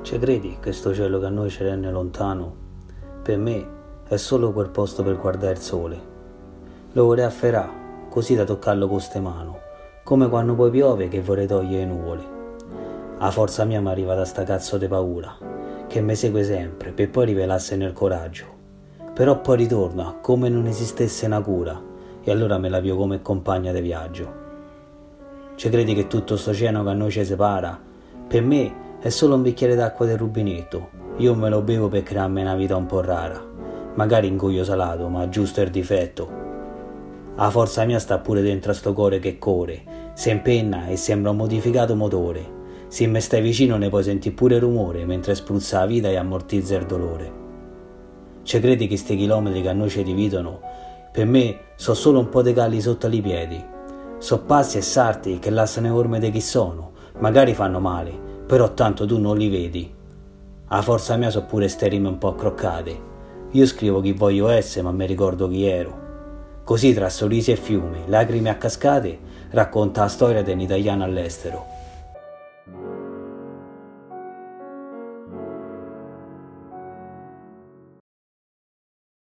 Ci credi che sto cielo che a noi ci rende lontano? Per me è solo quel posto per guardare il sole. Lo vorrei afferrare, così da toccarlo con ste mano, come quando poi piove che vorrei togliere le nuvole. La forza mia mi arriva da sta cazzo di paura, che mi segue sempre, per poi rivelarsi nel coraggio. Però poi ritorna, come non esistesse una cura, e allora me la pio come compagna di viaggio. Ci credi che tutto sto oceano che a noi ci separa? Per me è solo un bicchiere d'acqua del rubinetto. Io me lo bevo per crearmi una vita un po' rara. Magari ingoio salato, ma giusto è il difetto. La forza mia sta pure dentro a sto cuore che corre, si impenna e sembra un modificato motore. Se mi stai vicino ne puoi sentire pure il rumore mentre spruzza la vita e ammortizza il dolore. Ci credi che sti chilometri che a noi ci dividono? Per me so solo un po' di calli sotto i piedi. So passi e sarti che lasciano orme di chi sono. Magari fanno male, però tanto tu non li vedi. A forza mia so pure ste rime un po' accroccate. Io scrivo chi voglio essere, ma mi ricordo chi ero. Così tra sorrisi e fiumi, lacrime a cascate, racconta la storia di un italiano all'estero.